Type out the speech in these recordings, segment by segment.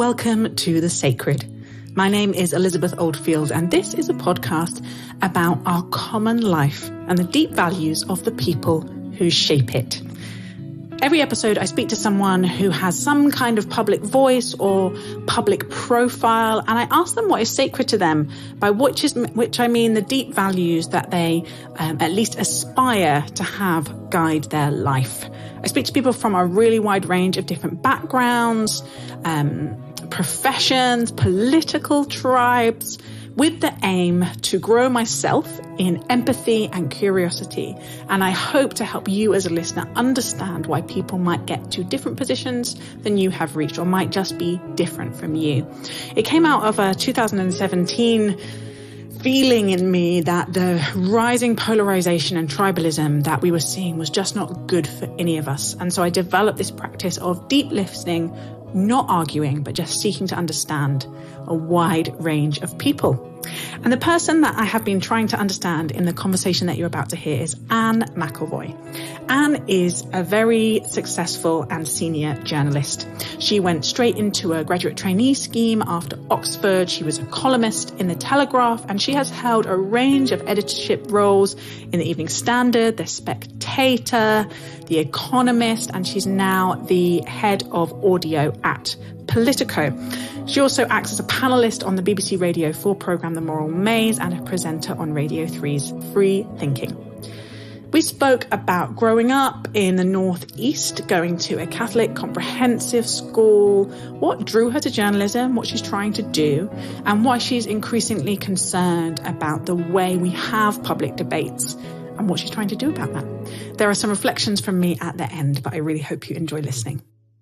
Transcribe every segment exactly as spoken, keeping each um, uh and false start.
Welcome to The Sacred. My name is Elizabeth Oldfield, and this is a podcast about our common life and the deep values of the people who shape it. Every episode, I speak to someone who has some kind of public voice or public profile, and I ask them what is sacred to them, by which is which I mean the deep values that they um, at least aspire to have guide their life. I speak to people from a really wide range of different backgrounds, um, professions, political tribes, with the aim to grow myself in empathy and curiosity. And I hope to help you as a listener understand why people might get to different positions than you have reached, or might just be different from you. It came out of a two thousand seventeen feeling in me that the rising polarization and tribalism that we were seeing was just not good for any of us. And so I developed this practice of deep listening, not arguing, but just seeking to understand a wide range of people. And the person that I have been trying to understand in the conversation that you're about to hear is Anne McElvoy. Anne is a very successful and senior journalist. She went straight into a graduate trainee scheme after Oxford. She was a columnist in The Telegraph, and she has held a range of editorship roles in The Evening Standard, The Spectator, The Economist, and she's now the head of audio at Politico. She also acts as a panellist on the B B C Radio four programme The Moral Maze and a presenter on Radio three's Free Thinking. We spoke about growing up in the Northeast, going to a Catholic comprehensive school, what drew her to journalism, what she's trying to do, and why she's increasingly concerned about the way we have public debates and what she's trying to do about that. There are some reflections from me at the end, but I really hope you enjoy listening.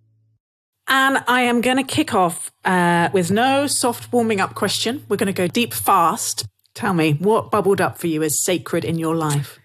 And I am going to kick off uh, with no soft warming up question. We're going to go deep fast. Tell me, what bubbled up for you as sacred in your life?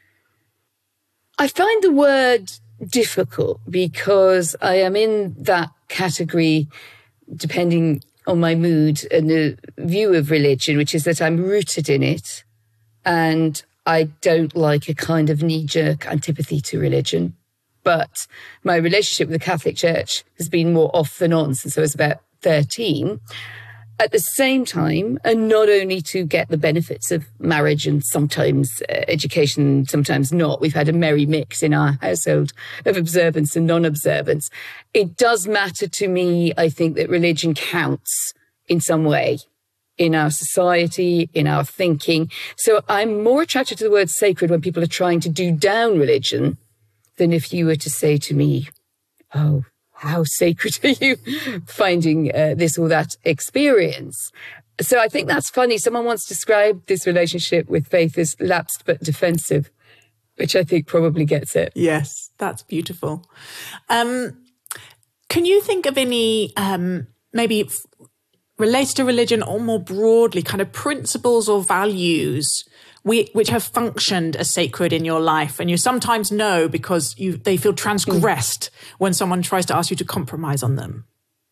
I find the word difficult because I am in that category, depending on my mood and the view of religion, which is that I'm rooted in it. And I don't like a kind of knee-jerk antipathy to religion. But my relationship with the Catholic Church has been more off than on since I was about thirteen. At the same time, and not only to get the benefits of marriage and sometimes uh, education, sometimes not. We've had a merry mix in our household of observance and non-observance. It does matter to me, I think, that religion counts in some way in our society, in our thinking. So I'm more attracted to the word sacred when people are trying to do down religion than if you were to say to me, oh, how sacred are you finding uh, this or that experience? So I think that's funny. Someone once described this relationship with faith as lapsed but defensive, which I think probably gets it. Yes, that's beautiful. Um, can you think of any um, maybe f- related to religion or more broadly kind of principles or values We, which have functioned as sacred in your life, and you sometimes know because you they feel transgressed mm. when someone tries to ask you to compromise on them?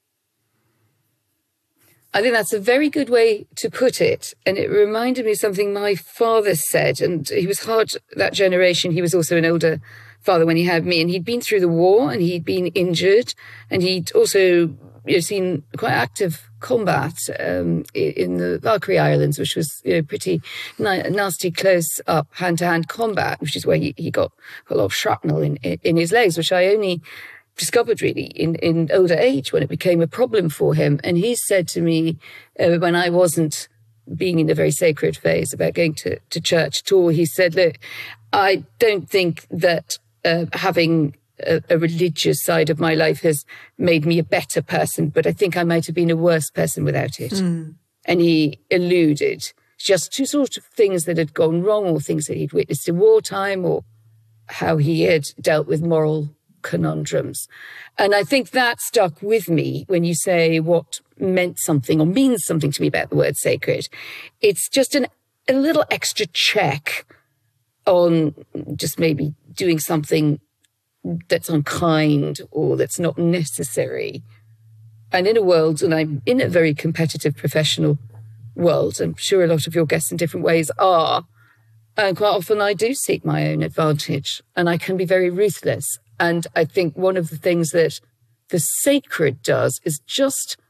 I think that's a very good way to put it. And it reminded me of something my father said, and he was hard that generation. He was also an older father when he had me, and he'd been through the war and he'd been injured, and he'd also you know, seen quite active combat um, in the Valkyrie Islands, which was you know pretty na- nasty, close-up, hand-to-hand combat, which is where he, he got a lot of shrapnel in, in his legs, which I only discovered really in, in older age when it became a problem for him. And he said to me uh, when I wasn't being in the very sacred phase about going to, to church at all, he said, look, I don't think that uh, having A, a religious side of my life has made me a better person, but I think I might have been a worse person without it. Mm. And he alluded just to sort of things that had gone wrong or things that he'd witnessed in wartime or how he had dealt with moral conundrums. And I think that stuck with me when you say what meant something or means something to me about the word sacred. It's just an, a little extra check on just maybe doing something that's unkind or that's not necessary. And in a world, and I'm in a very competitive professional world, I'm sure a lot of your guests in different ways are, and quite often I do seek my own advantage and I can be very ruthless. And I think one of the things that the sacred does is just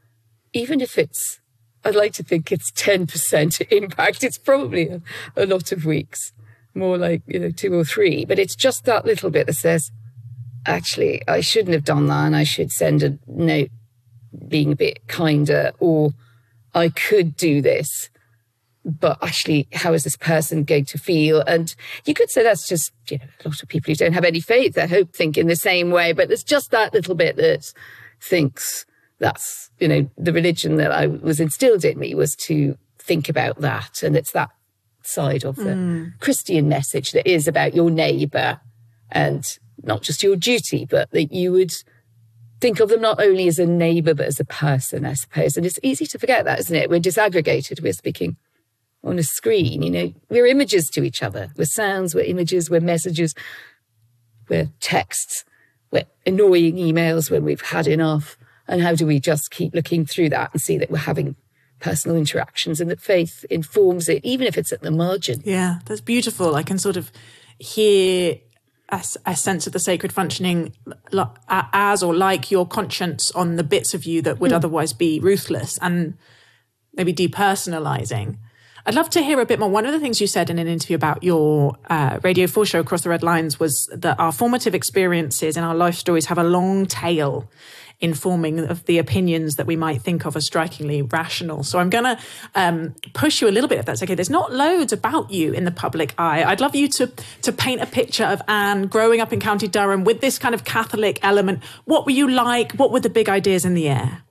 even if it's, I'd like to think it's ten percent impact, it's probably a, a lot of weeks, more like, you know, two or three. But it's just that little bit that says, actually, I shouldn't have done that, and I should send a note being a bit kinder, or I could do this, but actually, how is this person going to feel? And you could say that's just, you know, a lot of people who don't have any faith, I hope, think in the same way, but there's just that little bit that thinks that's, you know, the religion that I was instilled in me was to think about that. And it's that side of the mm. Christian message that is about your neighbour and not just your duty, but that you would think of them not only as a neighbour, but as a person, I suppose. And it's easy to forget that, isn't it? We're disaggregated. We're speaking on a screen, you know. We're images to each other. We're sounds, we're images, we're messages, we're texts, we're annoying emails when we've had enough. And how do we just keep looking through that and see that we're having personal interactions and that faith informs it, even if it's at the margin? Yeah, that's beautiful. I can sort of hear a, a sense of the sacred functioning as or like your conscience on the bits of you that would mm. otherwise be ruthless and maybe depersonalizing. I'd love to hear a bit more. One of the things you said in an interview about your uh, Radio four show, Across the Red Lines, was that our formative experiences and our life stories have a long tail informing of the opinions that we might think of as strikingly rational. So I'm going to um, push you a little bit, if that's okay. There's not loads about you in the public eye. I'd love you to to paint a picture of Anne growing up in County Durham with this kind of Catholic element. What were you like? What were the big ideas in the air?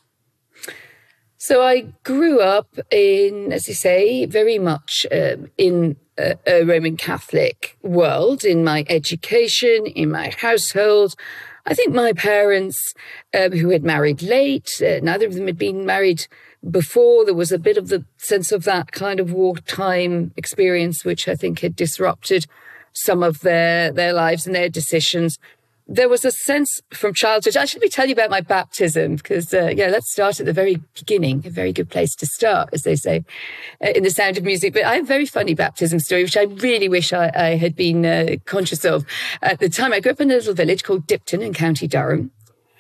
So I grew up in, as you say, very much um, in a, a Roman Catholic world, in my education, in my household. I think my parents, um, who had married late, uh, neither of them had been married before. There was a bit of the sense of that kind of wartime experience, which I think had disrupted some of their, their lives and their decisions. There was a sense from childhood. Actually, let me tell you about my baptism, because, uh, yeah, let's start at the very beginning. A very good place to start, as they say, uh, in The Sound of Music. But I have a very funny baptism story, which I really wish I, I had been uh, conscious of. At the time, I grew up in a little village called Dipton in County Durham.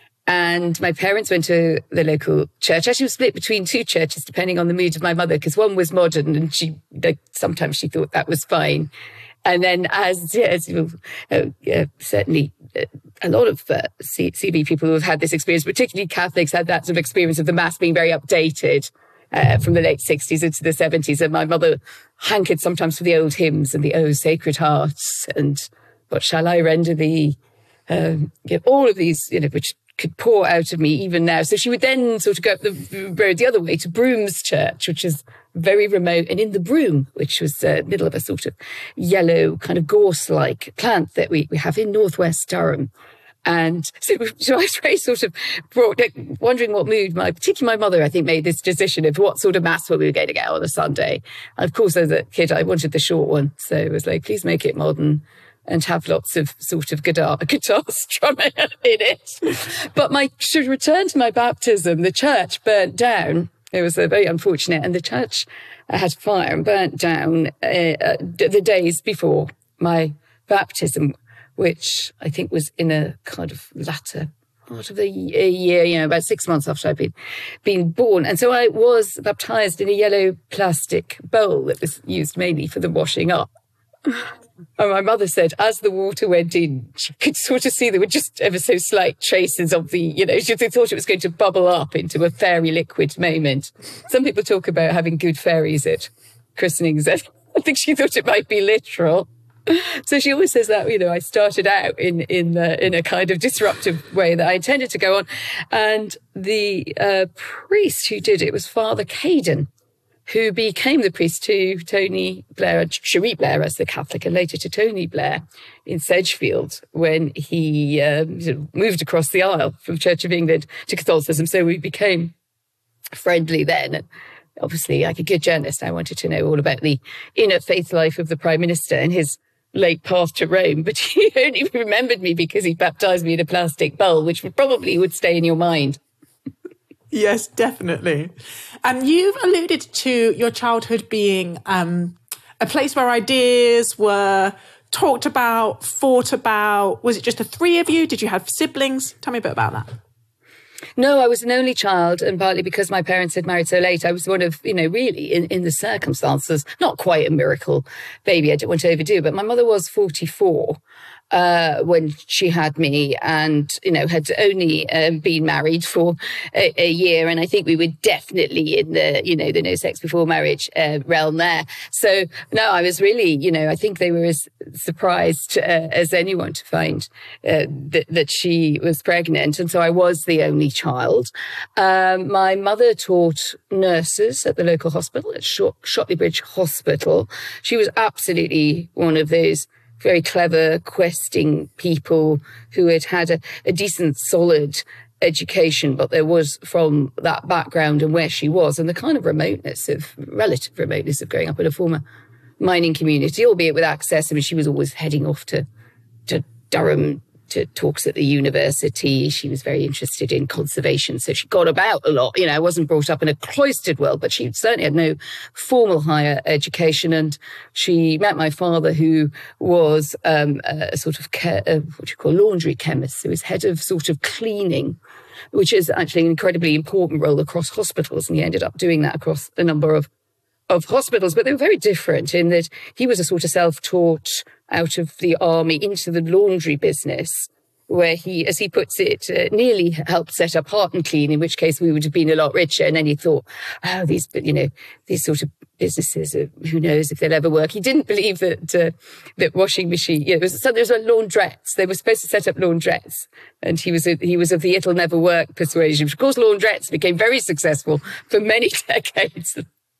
And my parents went to the local church. Actually, it was split between two churches, depending on the mood of my mother, because one was modern, and she like, sometimes she thought that was fine. And then, as, as uh, uh, certainly uh, a lot of uh, C- CB people who have had this experience, particularly Catholics, had that sort of experience of the Mass being very updated uh, from the late sixties into the seventies. And my mother hankered sometimes for the old hymns and the Oh, Sacred Hearts and What Shall I Render Thee? Um, you know, all of these, you know, which could pour out of me even now. So she would then sort of go up the road the other way to Brooms Church, which is very remote, and in the broom, which was uh, middle of a sort of yellow kind of gorse-like plant that we, we have in northwest Durham. And so, so I was very sort of brought, wondering what mood my, particularly my mother, I think, made this decision of what sort of mass we were going to get on a Sunday. And of course, as a kid, I wanted the short one. So it was like, please make it modern and have lots of sort of guitar, guitar strumming in it. But my, to return to my baptism, the church burnt down. It was uh, very unfortunate. And the church had fire and burnt down uh, the days before my baptism, which I think was in a kind of latter part of the year, you know, about six months after I'd been, been born. And so I was baptized in a yellow plastic bowl that was used mainly for the washing up. And my mother said, as the water went in, she could sort of see there were just ever so slight traces of the, you know, she thought it was going to bubble up into a fairy liquid moment. Some people talk about having good fairies at christenings. I think she thought it might be literal. So she always says that, you know, I started out in in uh, in a kind of disruptive way that I intended to go on. And the uh, priest who did it was Father Caden, who became the priest to Tony Blair, Cherie Blair as the Catholic, and later to Tony Blair in Sedgefield when he um, moved across the aisle from Church of England to Catholicism. So we became friendly then. And obviously, like a good journalist, I wanted to know all about the inner faith life of the Prime Minister and his late path to Rome. But he only remembered me because he baptized me in a plastic bowl, which probably would stay in your mind. Yes, definitely. And you've alluded to your childhood being um, a place where ideas were talked about, thought about. Was it just the three of you? Did you have siblings? Tell me a bit about that. No, I was an only child, and partly because my parents had married so late, I was one of, you know, really in, in the circumstances, not quite a miracle baby, I don't want to overdo it, but my mother was forty-four uh, when she had me, and, you know, had only um, been married for a, a year. And I think we were definitely in the, you know, the no sex before marriage uh, realm there. So, no, I was really, you know, I think they were as surprised uh, as anyone to find uh, that, that she was pregnant. And so I was the only child. Um, my mother taught nurses at the local hospital, at Shot- Shotley Bridge Hospital. She was absolutely one of those very clever, questing people who had had a, a decent, solid education, but there was, from that background and where she was, and the kind of remoteness of, relative remoteness of growing up in a former mining community, albeit with access. I mean, she was always heading off to, to Durham, to talks at the university. She was very interested in conservation, so she got about a lot. You know, I wasn't brought up in a cloistered world, but she certainly had no formal higher education. And she met my father, who was um, a sort of, ke- uh, what do you call, laundry chemist, who was head of sort of cleaning, which is actually an incredibly important role across hospitals. And he ended up doing that across a number of of hospitals, but they were very different in that he was a sort of self-taught out of the army into the laundry business, where he, as he puts it, uh, nearly helped set up Heart and Clean, in which case we would have been a lot richer. And then he thought, oh, these, you know, these sort of businesses, uh, who knows if they'll ever work. He didn't believe that uh, that washing machine, you know, was, so there was a laundrettes. They were supposed to set up laundrettes, and he was a, he was of the it'll never work persuasion. Of course, laundrettes became very successful for many decades.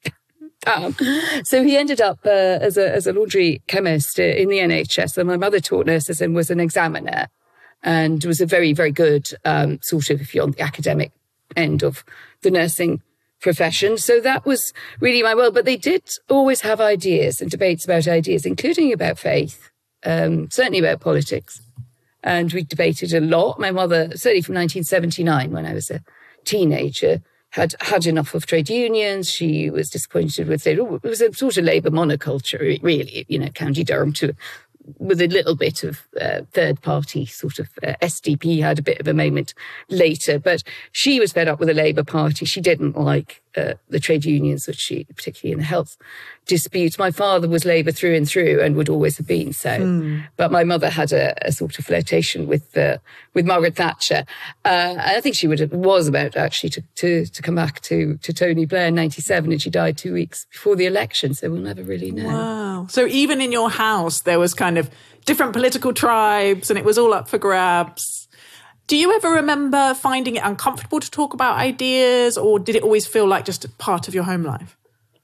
Um, so he ended up uh, as a as a laundry chemist uh, in the N H S, and my mother taught nurses and was an examiner, and was a very, very good um, sort of, if you're on the academic end of the nursing profession. So that was really my world. But they did always have ideas and debates about ideas, including about faith, um, certainly about politics. And we debated a lot. My mother, certainly from nineteen seventy-nine, when I was a teenager, had had enough of trade unions. She was disappointed with it. It was a sort of Labour monoculture, really, you know, County Durham, to with a little bit of uh, third party sort of uh, S D P had a bit of a moment later. But she was fed up with the Labour Party. She didn't like uh, the trade unions, which she, particularly in the health disputes. My father was Labour through and through, and would always have been so. Mm. But my mother had a, a sort of flirtation with uh, with Margaret Thatcher. Uh, I think she would have, was about actually to, to, to come back to, to Tony Blair in ninety-seven, and she died two weeks before the election, so we'll never really know. Wow. So even in your house, there was kind of different political tribes, and it was all up for grabs. Do you ever remember finding it uncomfortable to talk about ideas, or did it always feel like just a part of your home life?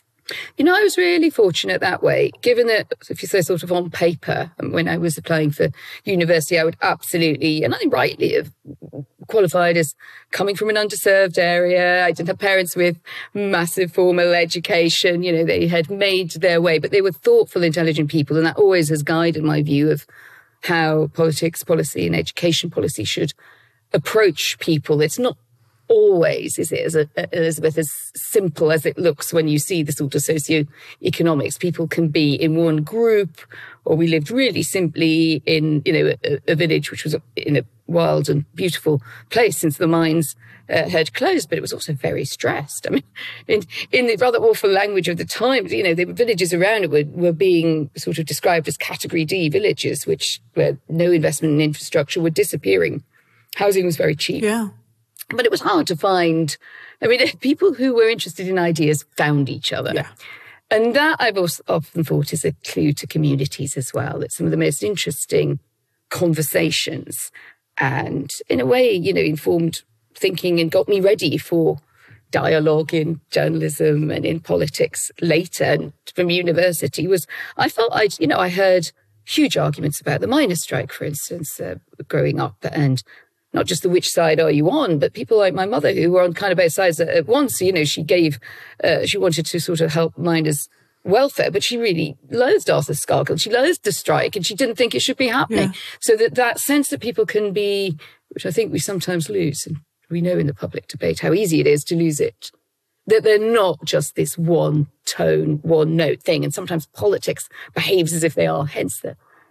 You know, I was really fortunate that way, given that, if you say sort of on paper, when I was applying for university, I would absolutely, and I think rightly, have qualified as coming from an underserved area. I didn't have parents with massive formal education. You know, they had made their way, but they were thoughtful, intelligent people. And that always has guided my view of how politics, policy and education policy should approach people. It's not always, is it, as a, Elizabeth, as simple as it looks when you see the sort of socio-economics. People can be in one group, or we lived really simply in, you know, a, a village which was in a wild and beautiful place since the mines uh, had closed, but it was also very stressed. I mean, in, in the rather awful language of the time, you know, the villages around it were, were being sort of described as Category D villages, which where no investment in infrastructure were disappearing. Housing was very cheap. Yeah. But it was hard to find. I mean, people who were interested in ideas found each other. Yeah. And that I've also often thought is a clue to communities as well. It's some of the most interesting conversations and, in a way, you know, informed thinking and got me ready for dialogue in journalism and in politics later. And from university was, I felt I, you know, I heard huge arguments about the miners' strike, for instance, uh, growing up, and not just the which side are you on, but people like my mother who were on kind of both sides at once. You know, she gave, uh, she wanted to sort of help miners' welfare, but she really loathed Arthur Scargill. She loathed the strike, and she didn't think it should be happening. Yeah. So that, that sense that people can be, which I think we sometimes lose, and we know in the public debate how easy it is to lose it, that they're not just this one tone, one note thing. And sometimes politics behaves as if they are, hence the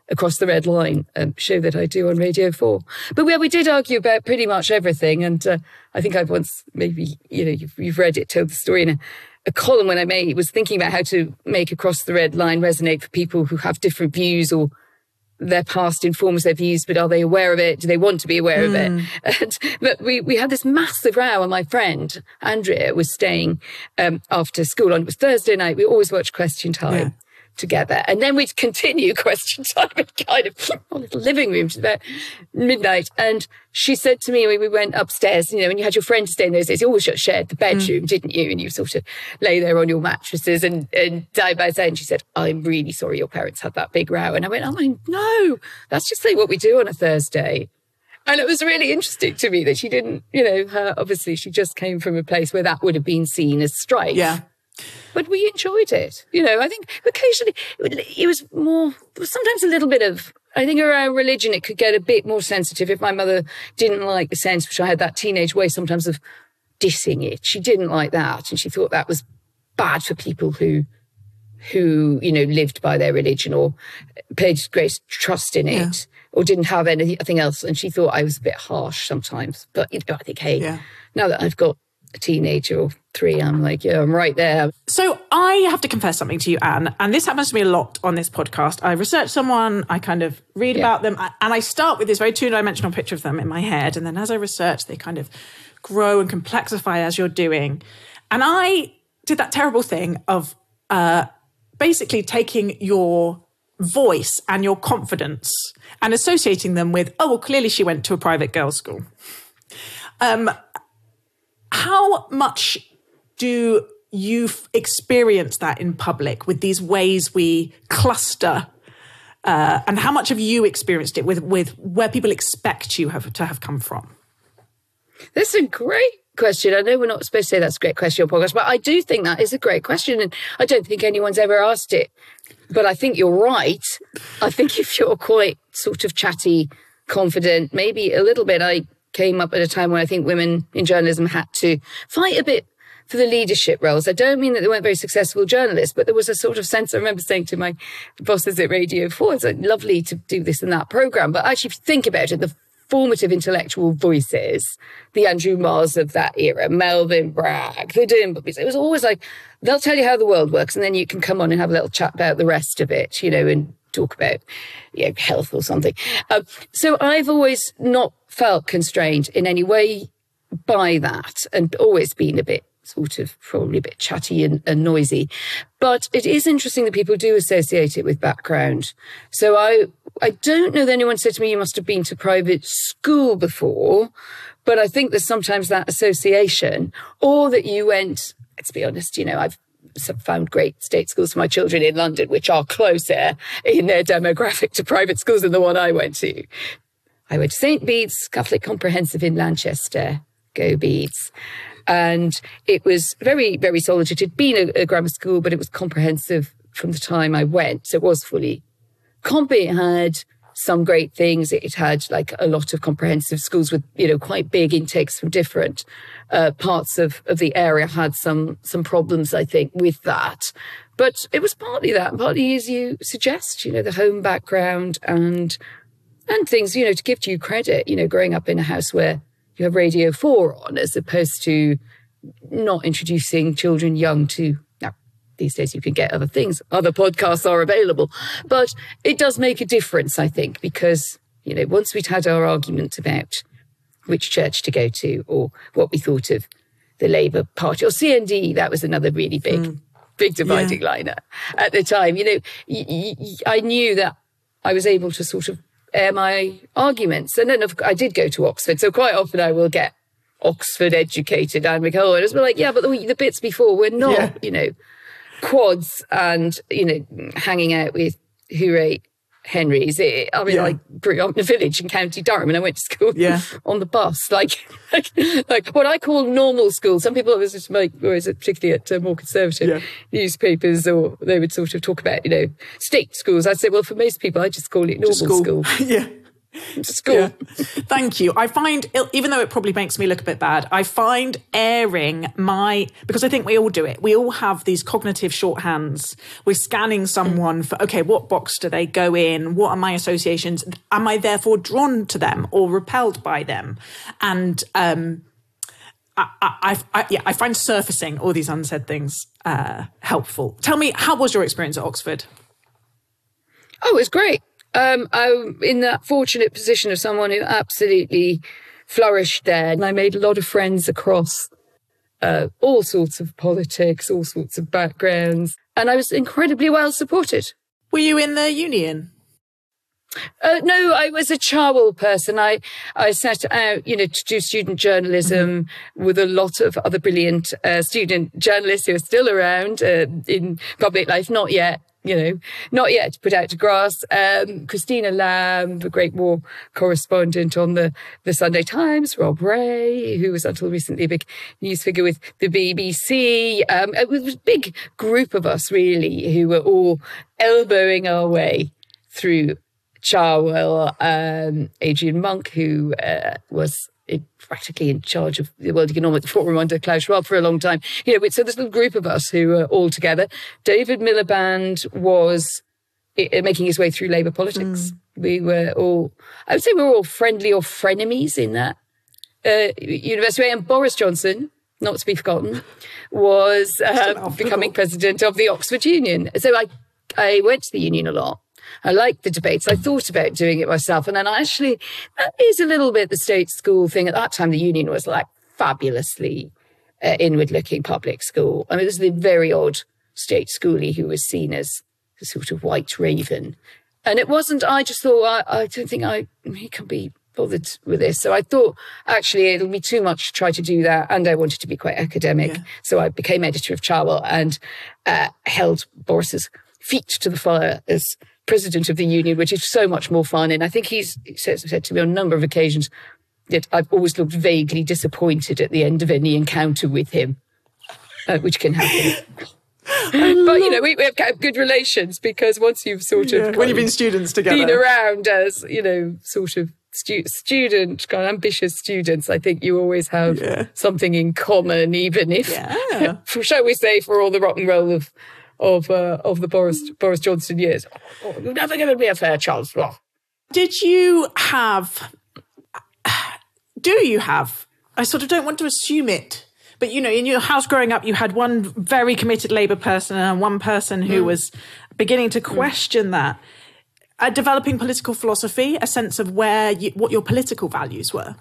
Across the Red Line, um, show that I do on Radio four. But we, we did argue about pretty much everything. And uh, I think I've once, maybe, you know, you've, you've read it, told the story in a, a column when I made, was thinking about how to make Across the Red Line resonate for people who have different views, or their past informs their views, but are they aware of it? Do they want to be aware mm. of it? And, but we, we had this massive row, and my friend, Andrea, was staying um, after school on, it was Thursday night. We always watch Question Time. Yeah. Together, and then we'd continue Question Time in kind of a little living room to about midnight. And she said to me when we went upstairs, you know, when you had your friends stay in those days, you always shared the bedroom, mm. didn't you? And you sort of lay there on your mattresses and, and die by the end. She said, I'm really sorry your parents had that big row. And I went, oh my, no, that's just like what we do on a Thursday. And it was really interesting to me that she didn't, you know, her, obviously she just came from a place where that would have been seen as strife. Yeah. But we enjoyed it. You know, I think occasionally it was more, sometimes a little bit of, I think around religion, it could get a bit more sensitive. If my mother didn't like the sense, which I had that teenage way sometimes of dissing it, she didn't like that. And she thought that was bad for people who, who, you know, lived by their religion or placed great trust in it. Yeah. Or didn't have anything else. And she thought I was a bit harsh sometimes. But, you know, I think, hey, yeah. now that I've got a teenager or three, I'm like, yeah, I'm right there. So I have to confess something to you, Anne, and this happens to me a lot on this podcast. I research someone, I kind of read yeah. about them, and I start with this very two-dimensional picture of them in my head, and then as I research, they kind of grow and complexify as you're doing. And I did that terrible thing of uh, basically taking your voice and your confidence and associating them with, oh, well, clearly she went to a private girls' school. Um, how much do you f- experience that in public with these ways we cluster? Uh, and how much have you experienced it with, with where people expect you have to have come from? That's a great question. I know we're not supposed to say that's a great question on podcast, but I do think that is a great question. And I don't think anyone's ever asked it. But I think you're right. I think if you're quite sort of chatty, confident, maybe a little bit, I came up at a time when I think women in journalism had to fight a bit for the leadership roles. I don't mean that they weren't very successful journalists, but there was a sort of sense, I remember saying to my bosses at Radio four, it's like lovely to do this and that programme. But actually, if you think about it, the formative intellectual voices, the Andrew Marrs of that era, Melvyn Bragg, the Doom Buggies, it was always like, they'll tell you how the world works and then you can come on and have a little chat about the rest of it, you know, and talk about, you know, health or something. Um, so I've always not felt constrained in any way by that and always been a bit sort of probably a bit chatty and, and noisy. But it is interesting that people do associate it with background. So I I don't know that anyone said to me, you must have been to private school before, but I think there's sometimes that association, or that you went, let's be honest, you know, I've found great state schools for my children in London, which are closer in their demographic to private schools than the one I went to. I went to Saint Bede's Catholic Comprehensive in Lanchester. Go Bedes. And it was very, very solid. It had been a, a grammar school, but it was comprehensive from the time I went. So it was fully comp. It had some great things. It had like a lot of comprehensive schools with, you know, quite big intakes from different uh, parts of, of the area. Had some some problems, I think, with that. But it was partly that, and partly, as you suggest, you know, the home background and and things, you know, to give you credit, you know, growing up in a house where you have Radio four on, as opposed to not introducing children young to, now, these days you can get other things. Other podcasts are available. But it does make a difference, I think, because, you know, once we'd had our argument about which church to go to or what we thought of the Labour Party or C N D, that was another really big, mm. big dividing yeah. line at the time. You know, y- y- I knew that I was able to sort of air my arguments. And then I did go to Oxford. So quite often I will get Oxford educated and McCall. And it's like, yeah, but the, the bits before were not, yeah. you know, quads and, you know, hanging out with hooray Henrys. It, I mean, yeah. I grew up in a village in County Durham and I went to school yeah. on the bus. Like, like, like what I call normal school. Some people always just make, or is it particularly at uh, more conservative yeah. newspapers, or they would sort of talk about, you know, state schools. I'd say, well, for most people, I just call it normal school. school. yeah. school. Yeah. Thank you. I find, even though it probably makes me look a bit bad, I find airing my, because I think we all do it. We all have these cognitive shorthands. We're scanning someone for, okay, what box do they go in? What are my associations? Am I therefore drawn to them or repelled by them? And um, I, I, I, yeah, I find surfacing all these unsaid things uh, helpful. Tell me, how was your experience at Oxford? Oh, it was great. Um, I'm in that fortunate position of someone who absolutely flourished there. And I made a lot of friends across uh, all sorts of politics, all sorts of backgrounds. And I was incredibly well supported. Were you in the union? Uh, no, I was a Cherwell person. I, I set out, you know, to do student journalism mm-hmm. with a lot of other brilliant uh, student journalists who are still around uh, in public life, not yet. You know, not yet put out to grass. Um, Christina Lamb, the great war correspondent on the, the Sunday Times, Rob Ray, who was until recently a big news figure with the B B C. Um, it was a big group of us, really, who were all elbowing our way through Cherwell. Um, Adrian Monk, who uh, was It, practically in charge of the World Economic Forum under Klaus Schwab for a long time. You know, so there's a little group of us who were all together. David Miliband was I- making his way through Labour politics. Mm. We were all, I would say we were all friendly or frenemies in that uh, university. And Boris Johnson, not to be forgotten, was uh, becoming president of the Oxford Union. So I, I went to the union a lot. I liked the debates. I thought about doing it myself. And then I actually, that is a little bit the state school thing. At that time, the union was like fabulously uh, inward-looking public school. I mean, this is a very odd state schoolie who was seen as a sort of white raven. And it wasn't, I just thought, I, I don't think I, I can be bothered with this. So I thought, actually, it'll be too much to try to do that. And I wanted to be quite academic. Yeah. So I became editor of Cherwell and uh, held Boris's feet to the fire as president of the union, which is so much more fun. And I think he's said, said to me on a number of occasions that I've always looked vaguely disappointed at the end of any encounter with him, uh, which can happen. But, you know, we, we have good relations because once you've sort of... Yeah, when you've been students together. Been around as, you know, sort of stu- student, kind of ambitious students, I think you always have yeah. something in common, even if, yeah. for, shall we say, for all the rock and roll of... of uh, of the Boris Boris Johnson years. Oh, you've never given me a fair chance. Oh. Did you have, do you have, I sort of don't want to assume it, but, you know, in your house growing up, you had one very committed Labour person and one person who mm. was beginning to question mm. that. A developing political philosophy, a sense of where you, what your political values were?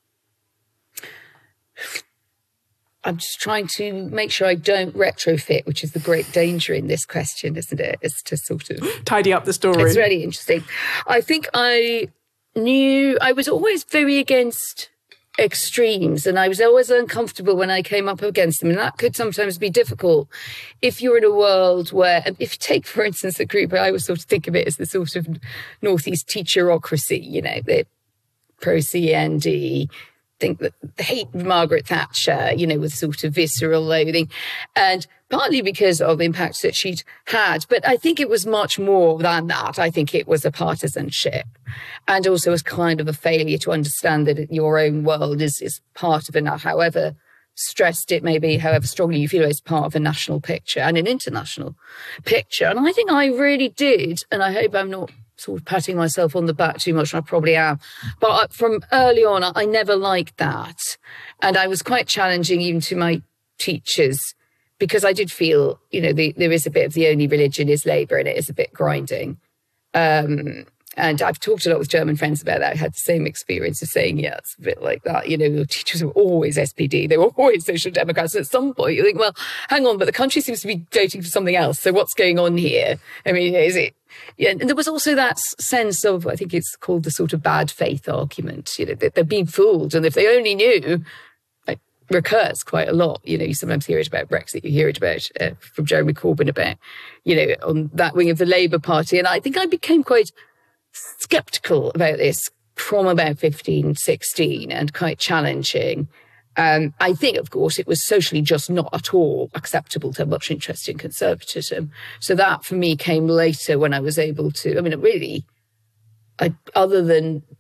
I'm just trying to make sure I don't retrofit, which is the great danger in this question, isn't it? It's to sort of... tidy up the story. It's really interesting. I think I knew... I was always very against extremes, and I was always uncomfortable when I came up against them, and that could sometimes be difficult if you're in a world where... If you take, for instance, the group, I always sort of think of it as the sort of Northeast teacherocracy, you know, the pro-C N D... think that they hate Margaret Thatcher, you know, with sort of visceral loathing, and partly because of impacts that she'd had. But I think it was much more than that. I think it was a partisanship, and also as kind of a failure to understand that your own world is, is part of a, however stressed it may be, however strongly you feel it's part of a national picture and an international picture. And I think I really did, and I hope I'm not sort of patting myself on the back too much, and I probably am. But from early on, I never liked that. And I was quite challenging even to my teachers, because I did feel, you know, the, there is a bit of the only religion is Labour, and it is a bit grinding. Um, and I've talked a lot with German friends about that. I had the same experience of saying, yeah, it's a bit like that. You know, your teachers were always S P D. They were always Social Democrats. And at some point, you think, well, hang on, but the country seems to be voting for something else. So what's going on here? I mean, is it... Yeah, and there was also that sense of, I think it's called the sort of bad faith argument, you know, that they're being fooled. And if they only knew, it recurs quite a lot. You know, you sometimes hear it about Brexit, you hear it about, uh, from Jeremy Corbyn about, you know, on that wing of the Labour Party. And I think I became quite sceptical about this from about fifteen, sixteen, and quite challenging. Um, I think, of course, it was socially just not at all acceptable to have much interest in conservatism. So that, for me, came later when I was able to, I mean, it really, I, other than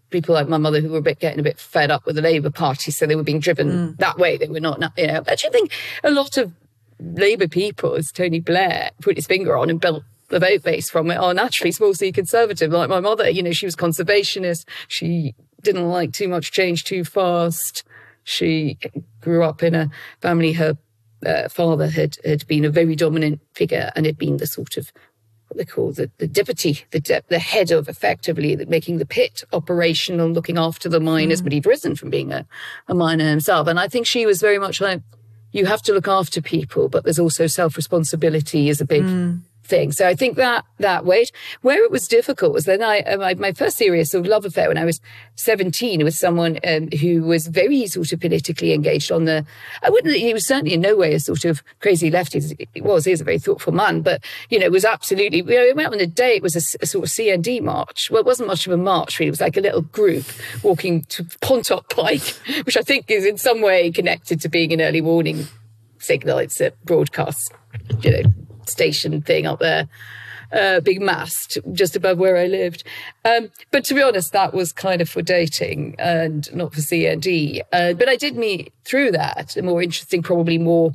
people like my mother who were a bit, getting a bit fed up with the Labour Party, so they were being driven mm. that way. They were not, you know. Actually, I think a lot of Labour people, as Tony Blair put his finger on and built the vote base from it, are naturally small C conservative, like my mother. You know, she was conservationist. She didn't like too much change too fast. She grew up in a family, her uh, father had, had been a very dominant figure and had been the sort of, what they call the, the deputy, the de- the head of effectively making the pit operational, looking after the miners, mm. but he'd risen from being a, a miner himself. And I think she was very much like, you have to look after people, but there's also self-responsibility is a big mm. thing. So I think that that weight. Where it was difficult was then I my, my first serious sort of love affair when I was seventeen was someone um, who was very sort of politically engaged on the, I wouldn't, he was certainly in no way a sort of crazy lefty. He was, he was a very thoughtful man, but, you know, was absolutely, you know, it went on a day, it was a, a sort of C N D march. Well, it wasn't much of a march, really. It was like a little group walking to Pontock Pike, which I think is in some way connected to being an early warning signal. It's a broadcast, you know, station thing up there, uh, big mast just above where I lived. Um, but to be honest, that was kind of for dating and not for C N D. Uh, but I did meet through that a more interesting, probably more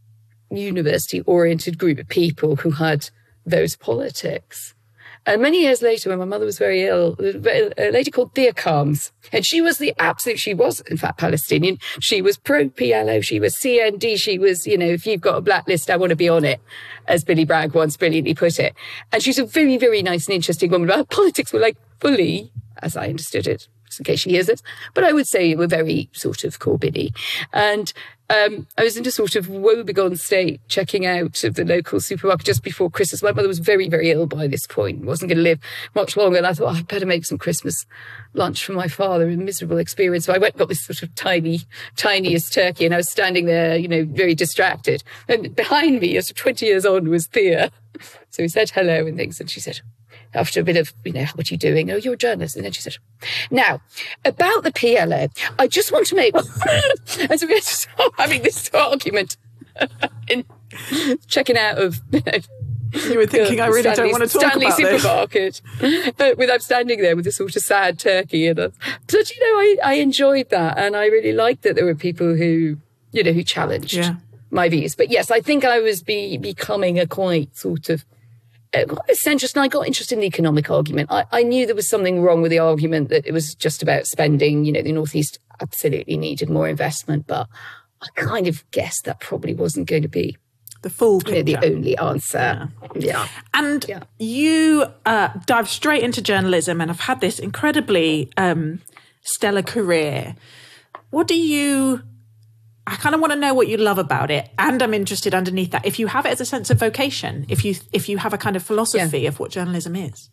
university-oriented group of people who had those politics. And many years later, when my mother was very ill, a lady called Thea Calms, and she was the absolute, she was, in fact, Palestinian. She was pro-P L O, she was C N D, she was, you know, if you've got a blacklist, I want to be on it, as Billy Bragg once brilliantly put it. And she's a very, very nice and interesting woman. But her politics were like fully, as I understood it, just in case she hears it, but I would say were very sort of Corbyn-y. And Um, I was in a sort of woebegone state, checking out of the local supermarket just before Christmas. My mother was very, very ill by this point, wasn't going to live much longer. And I thought, oh, I'd better make some Christmas lunch for my father, a miserable experience. So I went and got this sort of tiny, tiniest turkey, and I was standing there, you know, very distracted. And behind me, as twenty years on, was Thea. So we said hello and things, and she said, after a bit of, you know, what are you doing? Oh, you're a journalist. And then she said, now, about the P L O, I just want to make... and so we had to start having this argument in checking out of... You know, you were thinking, I really Stanley, don't want to talk Stanley about supermarket, uh, with I'm standing there with a sort of sad turkey. And uh, but, you know, I, I enjoyed that. And I really liked that there were people who, you know, who challenged yeah. my views. But yes, I think I was be, becoming a quite sort of centrist, and I got interested in the economic argument. I, I knew there was something wrong with the argument that it was just about spending. You know, the Northeast absolutely needed more investment, but I kind of guessed that probably wasn't going to be the full picture. You know, the only answer. Yeah. yeah. And yeah. you uh, dive straight into journalism and have had this incredibly um, stellar career. What do you... I kind of want to know what you love about it. And I'm interested underneath that, if you have it as a sense of vocation, if you if you have a kind of philosophy yeah. of what journalism is.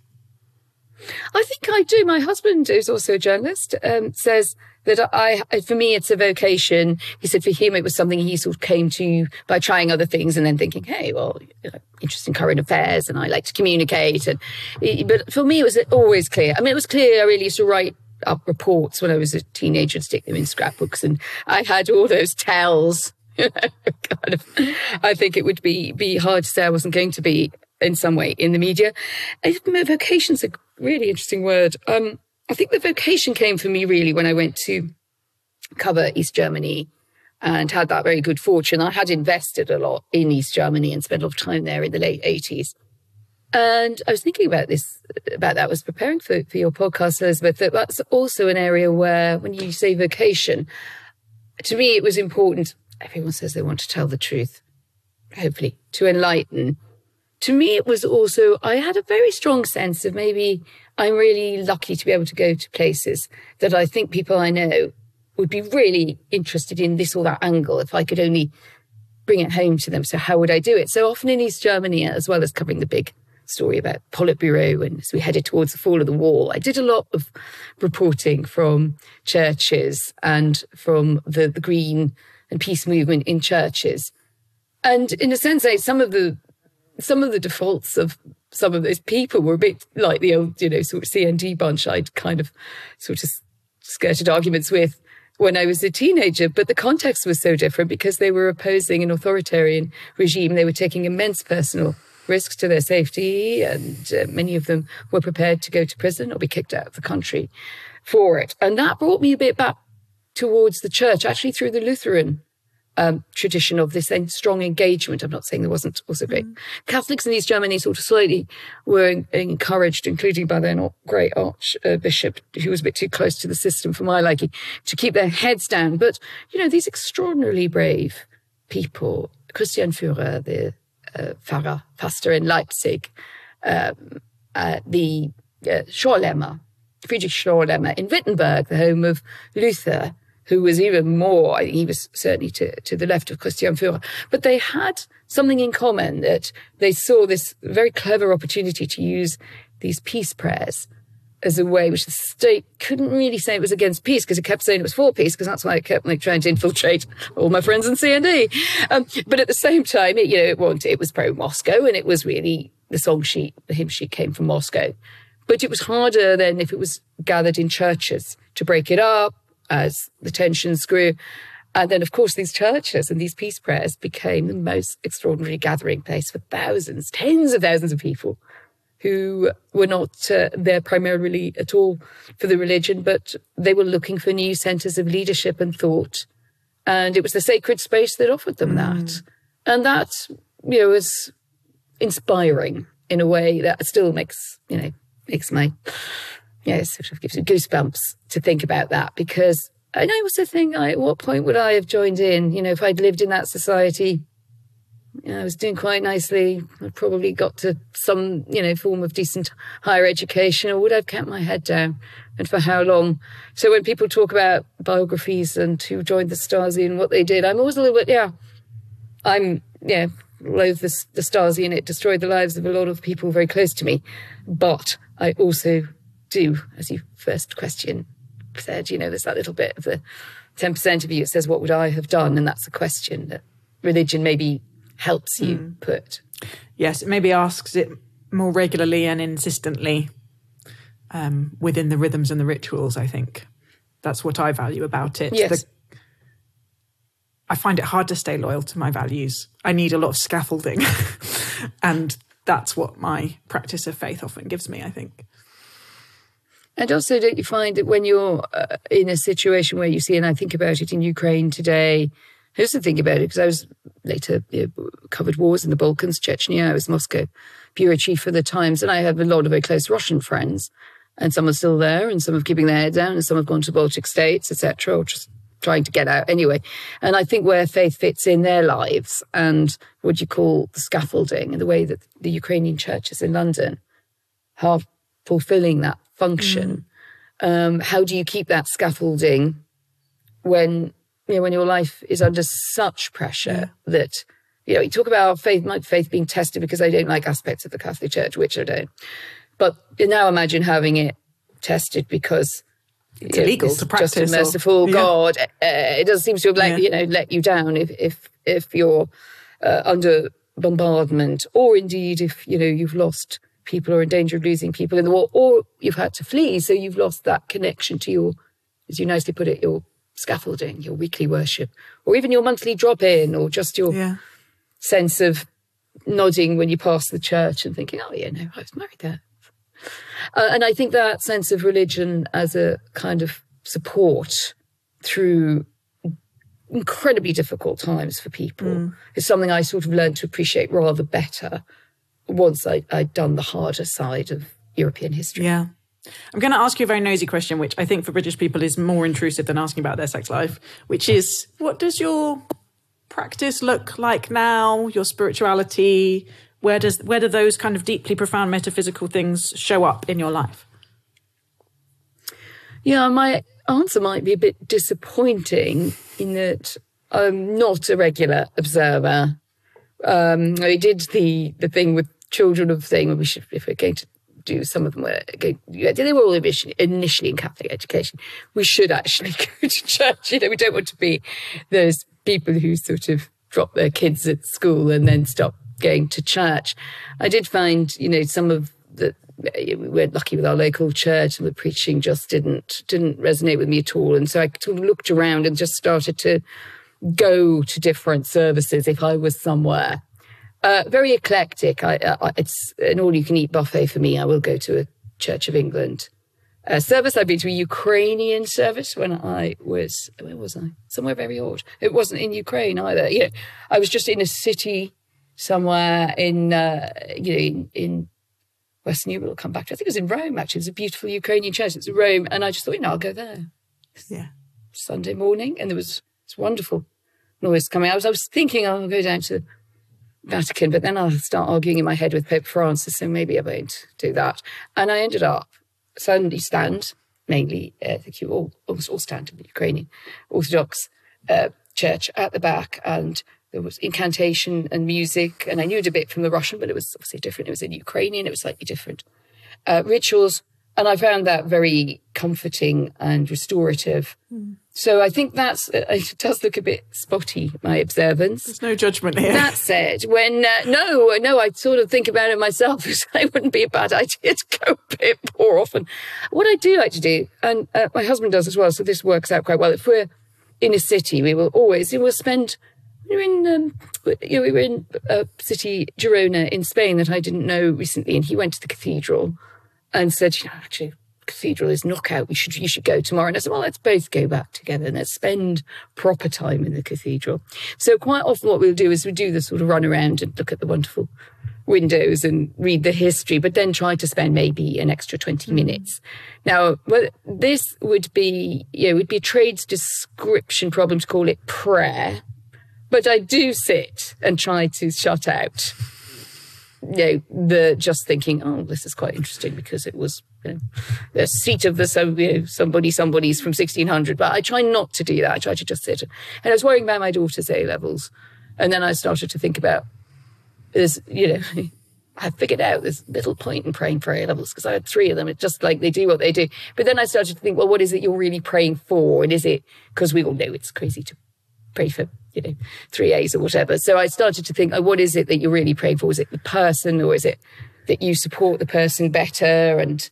I think I do. My husband, who's also a journalist, um, says that I, for me, it's a vocation. He said for him, it was something he sort of came to by trying other things and then thinking, hey, well, you know, interest in current affairs and I like to communicate. And But for me, it was always clear. I mean, it was clear I really used to write up reports when I was a teenager and stick them in scrapbooks, and I had all those tells. You know, kind of. I think it would be be hard to say I wasn't going to be in some way in the media. I, vocation's a really interesting word. Um, I think the vocation came for me really when I went to cover East Germany and had that very good fortune. I had invested a lot in East Germany and spent a lot of time there in the late eighties. And I was thinking about this, about that, I was preparing for, for your podcast, Elizabeth, that that's also an area where when you say vocation, to me, it was important. Everyone says they want to tell the truth, hopefully, to enlighten. To me, it was also, I had a very strong sense of maybe I'm really lucky to be able to go to places that I think people I know would be really interested in this or that angle if I could only bring it home to them. So how would I do it? So often in East Germany, as well as covering the big story about Politburo and as we headed towards the fall of the wall, I did a lot of reporting from churches and from the, the green and peace movement in churches. And in a sense, I, some of the some of the defaults of some of those people were a bit like the old, you know, sort of C N D bunch I'd kind of sort of skirted arguments with when I was a teenager. But the context was so different because they were opposing an authoritarian regime. They were taking immense personal risks to their safety, and uh, many of them were prepared to go to prison or be kicked out of the country for it. And that brought me a bit back towards the church, actually through the Lutheran um, tradition of this strong engagement. I'm not saying there wasn't also great mm. Catholics in East Germany sort of slightly were encouraged, including by their not great archbishop, who was a bit too close to the system for my liking, to keep their heads down. But, you know, these extraordinarily brave people, Christian Führer, the uh, Pfarrer, pastor in Leipzig, um, uh, the uh, Schorlemmer, Friedrich Schorlemmer in Wittenberg, the home of Luther, who was even more, I think he was certainly to, to the left of Christian Führer. But they had something in common, that they saw this very clever opportunity to use these peace prayers as a way which the state couldn't really say it was against peace, because it kept saying it was for peace, because that's why it kept like trying to infiltrate all my friends in C N D. Um, but at the same time, it, you know, it, wasn't, it was pro-Moscow, and it was really, the song sheet, the hymn sheet came from Moscow. But it was harder than if it was gathered in churches to break it up as the tensions grew. And then, of course, these churches and these peace prayers became the most extraordinary gathering place for thousands, tens of thousands of people who were not uh, there primarily at all for the religion, but they were looking for new centres of leadership and thought. And it was the sacred space that offered them mm. that. And that, you know, was inspiring in a way that still makes, you know, makes my, yeah, it sort of gives me goosebumps to think about that, because and I also think, like, at what point would I have joined in? You know, if I'd lived in that society, you know, I was doing quite nicely, I'd probably got to some, you know, form of decent higher education, or would I have kept my head down? And for how long? So when people talk about biographies and who joined the Stasi and what they did, I'm always a little bit, yeah, I'm, yeah, loathe the, the Stasi, and it destroyed the lives of a lot of people very close to me. But I also do, as you first question said, you know, there's that little bit of the ten percent of you that says, what would I have done? And that's a question that religion maybe helps you mm. put. Yes, it maybe asks it more regularly and insistently um, within the rhythms and the rituals, I think. That's what I value about it. Yes. The, I find it hard to stay loyal to my values. I need a lot of scaffolding. And that's what my practice of faith often gives me, I think. And also, don't you find that when you're uh, in a situation where you see, and I think about it in Ukraine today, I also think about it because I was later you know, covered wars in the Balkans, Chechnya, I was Moscow bureau chief for the Times, and I have a lot of very close Russian friends, and some are still there, and some are keeping their head down, and some have gone to Baltic states, et cetera, or just trying to get out anyway. And I think where faith fits in their lives and what you call the scaffolding and the way that the Ukrainian churches in London are fulfilling that function. Mm. Um, how do you keep that scaffolding when, you know, when your life is under such pressure yeah. that, you know, you talk about faith, my faith being tested because I don't like aspects of the Catholic Church, which I don't. But now imagine having it tested because it's illegal it's to practice. Just a merciful or, yeah. God. Uh, it doesn't seem to have let yeah. you know let you down if if if you're uh, under bombardment, or indeed if you know you've lost people or in danger of losing people in the war, or you've had to flee, so you've lost that connection to your, as you nicely put it, your scaffolding, your weekly worship, or even your monthly drop in, or just your yeah. sense of nodding when you pass the church and thinking, oh yeah, no, I was married there. Uh, and I think that sense of religion as a kind of support through incredibly difficult times for people mm. is something I sort of learned to appreciate rather better once I, I'd done the harder side of European history. Yeah. I'm going to ask you a very nosy question, which I think for British people is more intrusive than asking about their sex life, which is, what does your practice look like now, your spirituality? Where does where do those kind of deeply profound metaphysical things show up in your life? Yeah, my answer might be a bit disappointing in that I'm not a regular observer. Um, I did the the thing with children of thing. We should, if we're going to do some of them, were going, they were all initially, initially in Catholic education. We should actually go to church. You know, we don't want to be those people who sort of drop their kids at school and then stop going to church. I did find, you know, some of the, we were lucky with our local church and the preaching just didn't, didn't resonate with me at all. And so I sort of looked around and just started to go to different services if I was somewhere. Uh, very eclectic. I, I, it's an all-you-can-eat buffet for me. I will go to a Church of England. uh, service. I'd been to a Ukrainian service when I was, where was I? Somewhere very odd. It wasn't in Ukraine either. You know, I was just in a city somewhere in, uh, you know, in, in Western Europe. I'll come back to. I think it was in Rome, actually. It was a beautiful Ukrainian church. It was in Rome. And I just thought, you know, I'll go there. Yeah. Sunday morning. And there was, it's wonderful noise coming out. I was, I was thinking, oh, I'll go down to Vatican, but then I'll start arguing in my head with Pope Francis, so maybe I won't do that. And I ended up Sunday stand, mainly, uh, I think you all, almost all stand in the Ukrainian Orthodox uh, church at the back, and there was incantation and music, and I knew it a bit from the Russian, but it was obviously different. It was in Ukrainian, it was slightly different. Uh, rituals, and I found that very comforting and restorative. Mm. So I think that's, uh, it does look a bit spotty, my observance. There's no judgment here. That said, when, uh, no, no, I sort of think about it myself, it wouldn't be a bad idea to go a bit more often. What I do like to do, and uh, my husband does as well, so this works out quite well. If we're in a city, we will always, we will spend, we were in, um, you know, we were in a city, Girona, in Spain, that I didn't know recently, and he went to the cathedral and said, you know, actually, cathedral is knockout. We should, you should go tomorrow. And I said, well, let's both go back together and let's spend proper time in the cathedral. So quite often what we'll do is we do the sort of run around and look at the wonderful windows and read the history, but then try to spend maybe an extra twenty minutes. Now, well, this would be, you know, would be a trade's description problem to call it prayer, but I do sit and try to shut out, you know, the just thinking, oh, this is quite interesting because it was, you know, the seat of the so, you know, somebody, somebody's from sixteen hundred. But I try not to do that. I try to just sit. And I was worrying about my daughter's A levels. And then I started to think about this, you know, I figured out there's little point in praying for A levels because I had three of them. It's just like they do what they do. But then I started to think, well, what is it you're really praying for? And is it, because we all know it's crazy to pray for, you know, three A's or whatever. So I started to think, oh, what is it that you're really praying for? Is it the person, or is it that you support the person better? And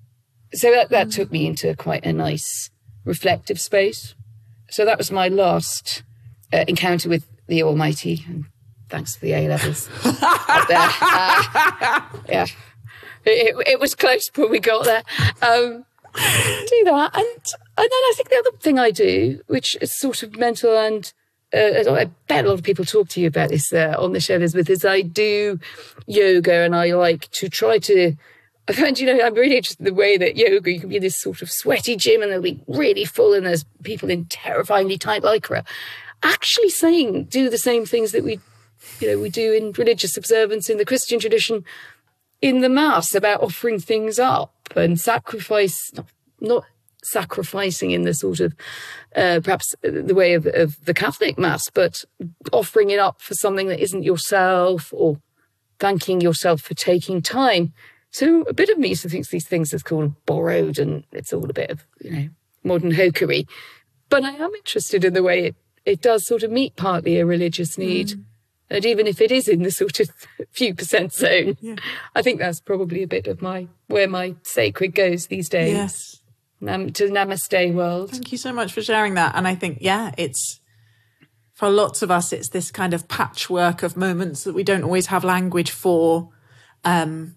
so that, that took me into quite a nice reflective space. So that was my last uh, encounter with the Almighty, and thanks to the A levels up there. Uh, yeah, it, it was close, but we got there. Um, do that, and and then I think the other thing I do, which is sort of mental, and uh, I bet a lot of people talk to you about this uh, on the show, Elizabeth, is I do yoga, and I like to try to. I find, you know, I'm really interested in the way that yoga, you can be in this sort of sweaty gym and they'll be really full and there's people in terrifyingly tight lycra. Actually saying, do the same things that we, you know, we do in religious observance in the Christian tradition in the Mass, about offering things up and sacrifice, not, not sacrificing in the sort of, uh, perhaps the way of, of the Catholic Mass, but offering it up for something that isn't yourself, or thanking yourself for taking time. So a bit of me thinks these things are called borrowed and it's all a bit of, you know, modern hokery. But I am interested in the way it, it does sort of meet partly a religious need. Mm. And even if it is in the sort of few percent zone, yeah. I think that's probably a bit of my, where my sacred goes these days. Yes. Nam, to Namaste world. Thank you so much for sharing that. And I think, yeah, it's, for lots of us, it's this kind of patchwork of moments that we don't always have language for. Um,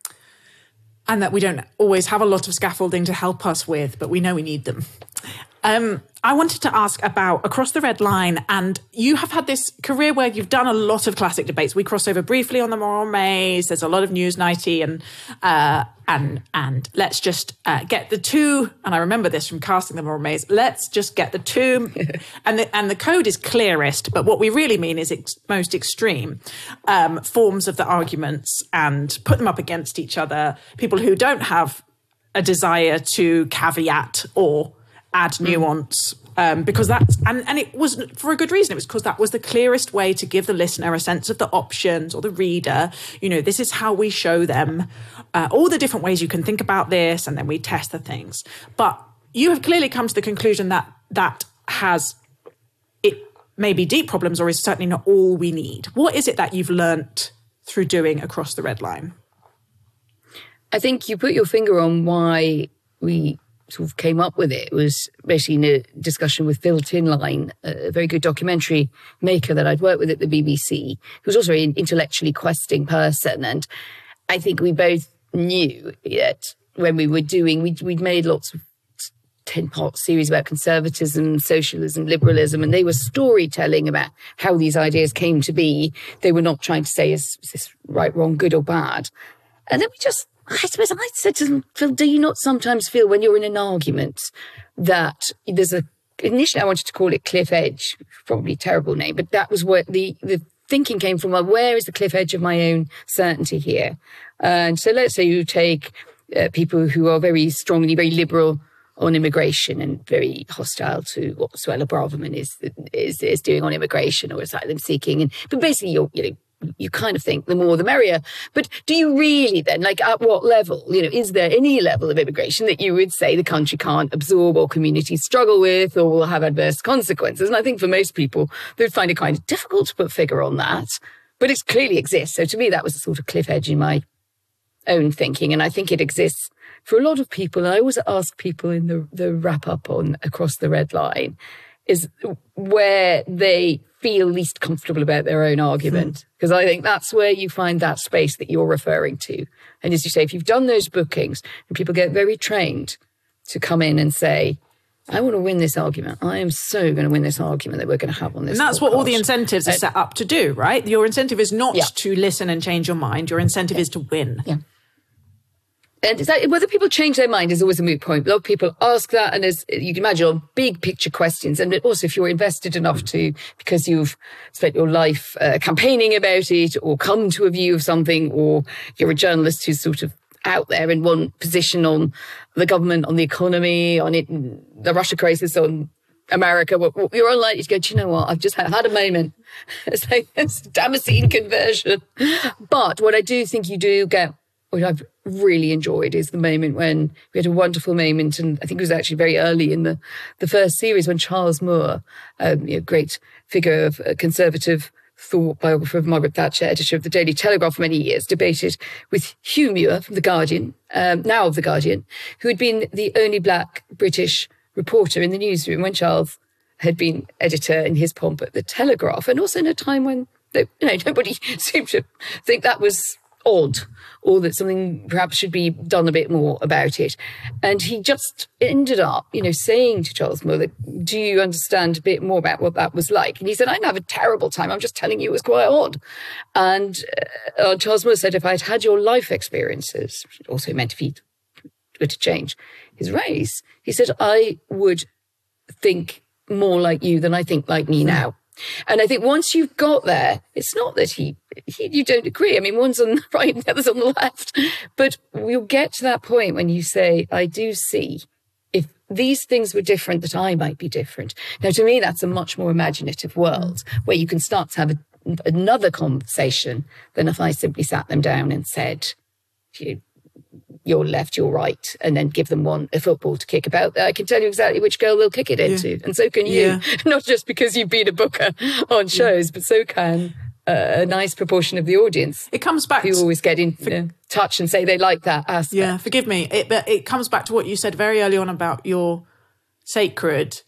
And that we don't always have a lot of scaffolding to help us with, but we know we need them. Um, I wanted to ask about Across the Red Line, and you have had this career where you've done a lot of classic debates. We crossed over briefly on the Moralmays. There's a lot of Newsnighty, and uh, and and let's just uh, get the two. And I remember this from casting the Moralmays. Let's just get the two, and the and the code is clearest. But what we really mean is ex- most extreme um, forms of the arguments, and put them up against each other. People who don't have a desire to caveat or add nuance, um, because that's, and, and it was for a good reason. It was because that was the clearest way to give the listener a sense of the options, or the reader, you know, this is how we show them uh, all the different ways you can think about this, and then we test the things. But you have clearly come to the conclusion that that has, it may be deep problems, or is certainly not all we need. What is it that you've learnt through doing Across the Red Line? I think you put your finger on why we sort of came up with it. It was basically in a discussion with Phil Tinline, a very good documentary maker that I'd worked with at the B B C, who was also an intellectually questing person. And I think we both knew that when we were doing, we'd, we'd made lots of ten-part series about conservatism, socialism, liberalism, and they were storytelling about how these ideas came to be. They were not trying to say, is, is this right, wrong, good or bad? And then we just, I suppose I said to them, Phil, do you not sometimes feel when you're in an argument that there's a, initially I wanted to call it cliff edge, probably a terrible name, but that was what the, the thinking came from, well, where is the cliff edge of my own certainty here? And so let's say you take uh, people who are very strongly, very liberal on immigration and very hostile to what Suella Braverman is, is is doing on immigration or asylum seeking. And but basically, you're, you know, you kind of think the more the merrier. But do you really then, like at what level, you know, is there any level of immigration that you would say the country can't absorb or communities struggle with or will have adverse consequences? And I think for most people, they'd find it kind of difficult to put a figure on that. But it clearly exists. So to me, that was a sort of cliff edge in my own thinking. And I think it exists for a lot of people. And I always ask people in the, the wrap up on Across the Red Line is where they feel least comfortable about their own argument. Because mm. I think that's where you find that space that you're referring to. And as you say, if you've done those bookings and people get very trained to come in and say, I want to win this argument. I am so going to win this argument that we're going to have on this. And that's podcast. What all the incentives are set up to do, right? Your incentive is not yeah. to listen and change your mind. Your incentive yeah. is to win. Yeah. And it's like, whether people change their mind is always a moot point. A lot of people ask that, and as you can imagine, on big picture questions. And also, if you're invested enough to, because you've spent your life uh, campaigning about it, or come to a view of something, or you're a journalist who's sort of out there in one position on the government, on the economy, on it, the Russia crisis, on America, you're unlikely to go, do you know what? I've just had a moment. It's like it's Damascene conversion. But what I do think you do get, what I've really enjoyed is the moment when we had a wonderful moment, and I think it was actually very early in the, the first series when Charles Moore, um, you know, great figure of a conservative thought, biographer of Margaret Thatcher, editor of the Daily Telegraph for many years, debated with Hugh Muir from The Guardian, um, now of The Guardian, who had been the only black British reporter in the newsroom when Charles had been editor in his pomp at The Telegraph, and also in a time when you know nobody seemed to think that was odd, or that something perhaps should be done a bit more about it. And he just ended up, you know, saying to Charles Moore, that, do you understand a bit more about what that was like? And he said, I didn't have a terrible time. I'm just telling you it was quite odd. And uh, Charles Moore said, if I'd had your life experiences, which also meant if he were to change his race, he said, I would think more like you than I think like me now. And I think once you've got there, it's not that he, he you don't agree. I mean, one's on the right and the other's on the left. But you'll get to that point when you say, I do see if these things were different, that I might be different. Now, to me, that's a much more imaginative world where you can start to have a, another conversation than if I simply sat them down and said, you you're left, you're right, and then give them one a football to kick about. I can tell you exactly which girl they'll kick it into, yeah. and so can you. Yeah. Not just because you've been a booker on shows, yeah. but so can uh, a nice proportion of the audience. It comes back who to, always get in for, you know, touch and say they like that aspect. Yeah, forgive me. It, but it comes back to what you said very early on about your sacred.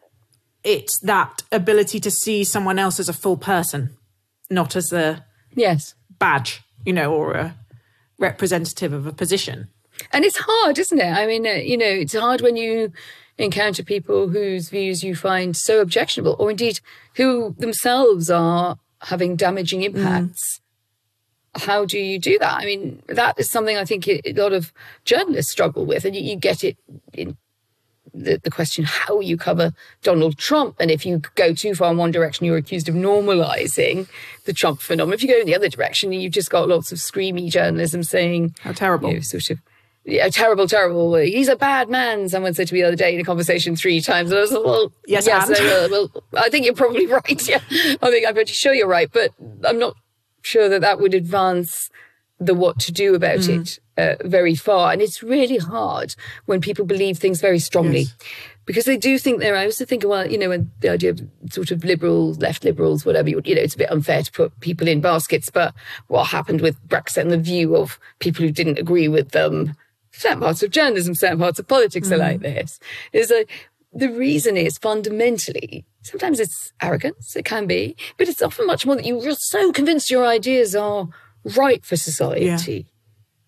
It's that ability to see someone else as a full person, not as a yes badge, you know, or a representative of a position. And it's hard, isn't it? I mean, uh, you know, it's hard when you encounter people whose views you find so objectionable, or indeed who themselves are having damaging impacts. Mm. How do you do that? I mean, that is something I think a lot of journalists struggle with, and you, you get it in the, the question how you cover Donald Trump. And if you go too far in one direction, you're accused of normalising the Trump phenomenon. If you go in the other direction, you've just got lots of screamy journalism saying, how terrible. You know, sort of, yeah, terrible, terrible. He's a bad man, someone said to me the other day in a conversation three times. And I was like, well, yes, yes uh, well, I think you're probably right. Yeah, I think I'm pretty sure you're right. But I'm not sure that that would advance the what to do about mm. it uh, very far. And it's really hard when people believe things very strongly. Yes. Because they do think they're, I also think, well, you know, when the idea of sort of liberals, left liberals, whatever, you, you know, it's a bit unfair to put people in baskets. But what happened with Brexit and the view of people who didn't agree with them, certain parts of journalism, certain parts of politics mm. are like this, is that the reason is fundamentally, sometimes it's arrogance, it can be, but it's often much more that you're so convinced your ideas are right for society. Yeah.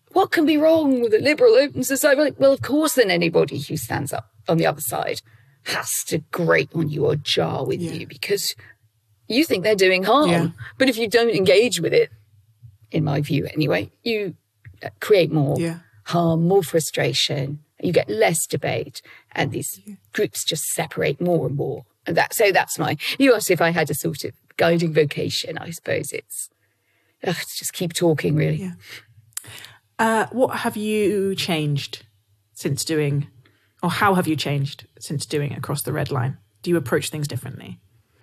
what can be wrong with a liberal open society? Like, well, of course, then anybody who stands up on the other side has to grate on you or jar with yeah. you because you think they're doing harm. Yeah. But if you don't engage with it, in my view anyway, you create more yeah. harm, more frustration, you get less debate, and these yeah. groups just separate more and more. And that, so that's my, you asked if I had a sort of guiding vocation. I suppose it's, ugh, to just keep talking, really. Yeah. Uh, what have you changed since doing, or how have you changed since doing Across the Red Line? Do you approach things differently?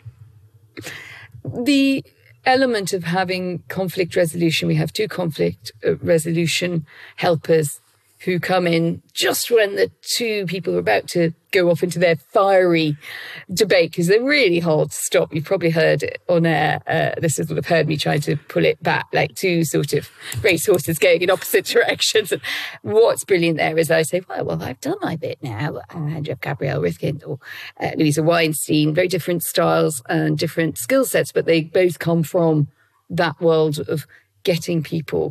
The element of having conflict resolution, we have two conflict resolution helpers who come in just when the two people are about to go off into their fiery debate, because they're really hard to stop. You've probably heard it on air. Uh, this is what have heard me trying to pull it back, like two sort of racehorses going in opposite directions. And what's brilliant there is I say, well, well, I've done my bit now. And you have Gabrielle Rifkind or uh, Louisa Weinstein, very different styles and different skill sets, but they both come from that world of getting people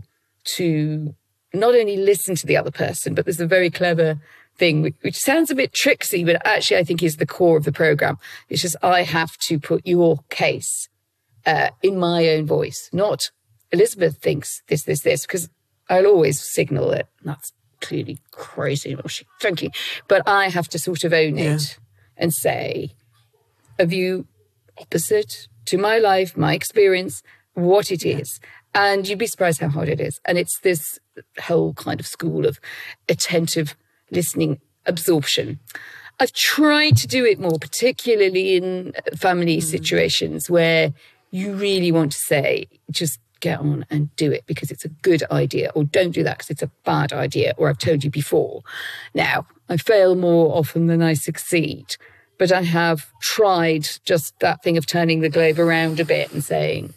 to not only listen to the other person, but there's a very clever thing, which, which sounds a bit tricksy, but actually I think is the core of the program. It's just, I have to put your case uh, in my own voice, not Elizabeth thinks this, this, this, because I'll always signal that that's clearly crazy or she's thinking, but I have to sort of own yeah. it and say a view opposite to my life, my experience, what it yeah. is. And you'd be surprised how hard it is. And it's this whole kind of school of attentive listening, absorption. I've tried to do it more, particularly in family mm. situations where you really want to say, just get on and do it because it's a good idea, or don't do that because it's a bad idea, or I've told you before. Now, I fail more often than I succeed, but I have tried just that thing of turning the globe around a bit and saying,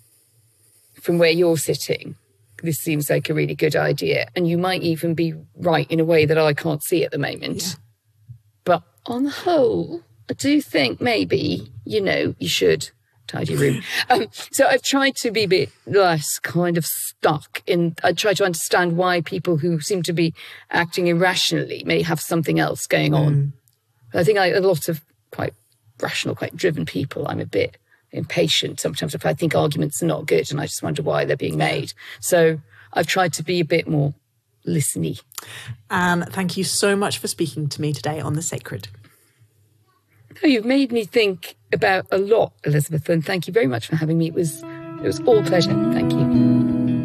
from where you're sitting, this seems like a really good idea. And you might even be right in a way that I can't see at the moment. Yeah. But on the whole, I do think maybe, you know, you should tidy your room. um, so I've tried to be a bit less kind of stuck in, I try to understand why people who seem to be acting irrationally may have something else going on. Mm. I think I, a lot of quite rational, quite driven people, I'm a bit impatient sometimes if I think arguments are not good and I just wonder why they're being made. So I've tried to be a bit more listen-y. And thank you so much for speaking to me today on The Sacred. Oh, you've made me think about a lot, Elizabeth, and thank you very much for having me. It was, it was all pleasure. Thank you.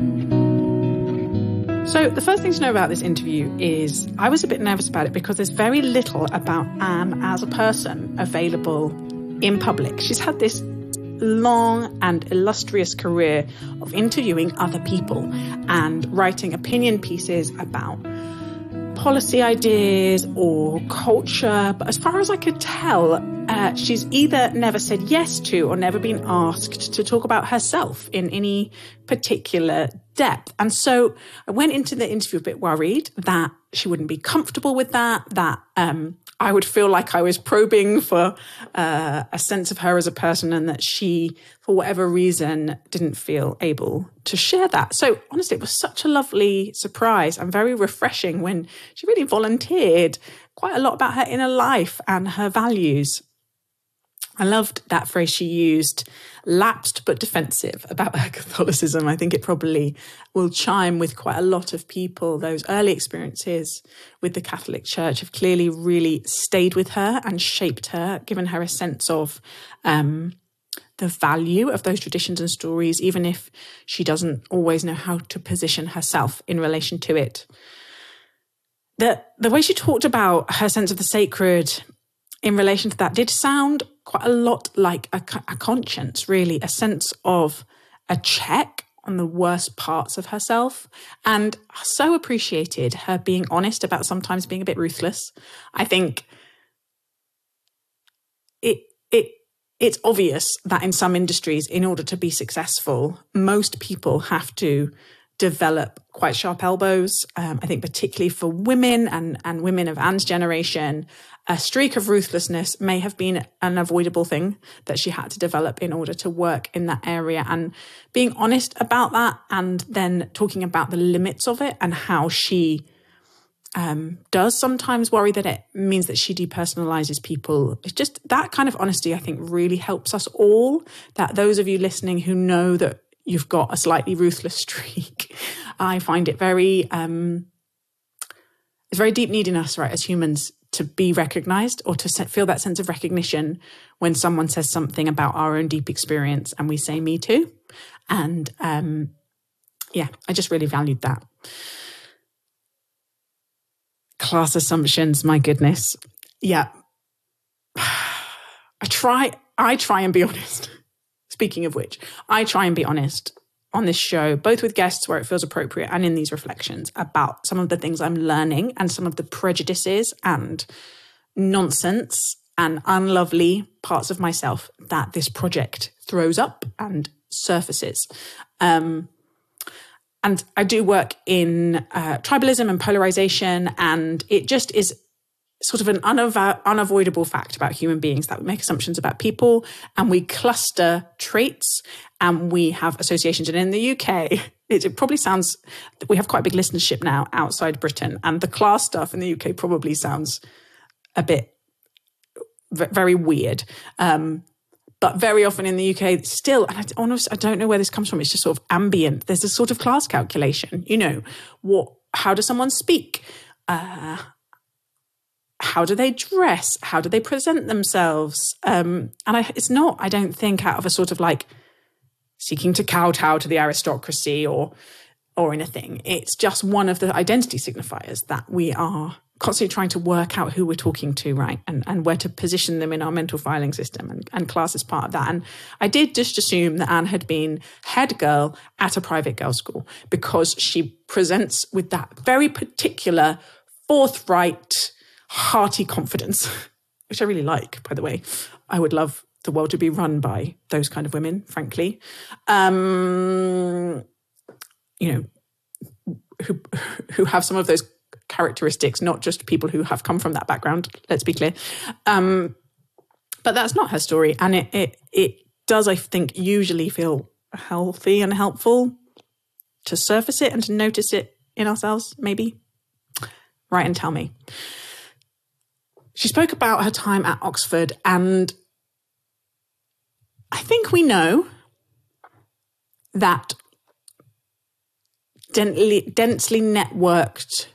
So the first thing to know about this interview is I was a bit nervous about it because there's very little about Anne as a person available in public. She's had this long and illustrious career of interviewing other people and writing opinion pieces about policy ideas or culture. But as far as I could tell, uh, she's either never said yes to or never been asked to talk about herself in any particular depth. And so I went into the interview a bit worried that she wouldn't be comfortable with that, that um, I would feel like I was probing for uh, a sense of her as a person and that she, for whatever reason, didn't feel able to share that. So honestly, it was such a lovely surprise and very refreshing when she really volunteered quite a lot about her inner life and her values. I loved that phrase she used, lapsed but defensive, about her Catholicism. I think it probably will chime with quite a lot of people. Those early experiences with the Catholic Church have clearly really stayed with her and shaped her, given her a sense of um, the value of those traditions and stories, even if she doesn't always know how to position herself in relation to it. The, the way she talked about her sense of the sacred in relation to that did sound quite a lot like a, a conscience, really, a sense of a check on the worst parts of herself. And I so appreciated her being honest about sometimes being a bit ruthless. I think it it it's obvious that in some industries, in order to be successful, most people have to develop quite sharp elbows. Um, I think particularly for women and, and women of Anne's generation, a streak of ruthlessness may have been an avoidable thing that she had to develop in order to work in that area. And being honest about that, and then talking about the limits of it and how she um, does sometimes worry that it means that she depersonalizes people. It's just that kind of honesty, I think, really helps us all. That those of you listening who know that you've got a slightly ruthless streak, I find it very, um, it's very deep need in us, right, as humans, to be recognized or to feel that sense of recognition when someone says something about our own deep experience and we say, me too. And um, yeah, I just really valued that. Class assumptions, my goodness. Yeah. I try, I try and be honest. Speaking of which, I try and be honest on this show, both with guests where it feels appropriate and in these reflections about some of the things I'm learning and some of the prejudices and nonsense and unlovely parts of myself that this project throws up and surfaces. Um, and I do work in uh, tribalism and polarization, and it just is sort of an unavo- unavoidable fact about human beings that we make assumptions about people and we cluster traits and we have associations. And in the U K, it, it probably sounds, we have quite a big listenership now outside Britain, and the class stuff in the U K probably sounds a bit v- very weird. Um, but very often in the U K still, and I, honestly, I don't know where this comes from, it's just sort of ambient. There's a sort of class calculation, you know, what, how does someone speak? Uh, How do they dress? How do they present themselves? Um, and I, it's not, I don't think, out of a sort of like seeking to kowtow to the aristocracy or or anything. It's just one of the identity signifiers that we are constantly trying to work out who we're talking to, right? And and where to position them in our mental filing system. And, and class is part of that. And I did just assume that Anne had been head girl at a private girls' school because she presents with that very particular forthright, hearty confidence, which I really like, by the way. I would love the world to be run by those kind of women, frankly. Um, you know, who who have some of those characteristics, not just people who have come from that background, let's be clear. Um, but that's not her story. And it, it, it does, I think, usually feel healthy and helpful to surface it and to notice it in ourselves, maybe. Write and tell me. She spoke about her time at Oxford, and I think we know that densely, densely networked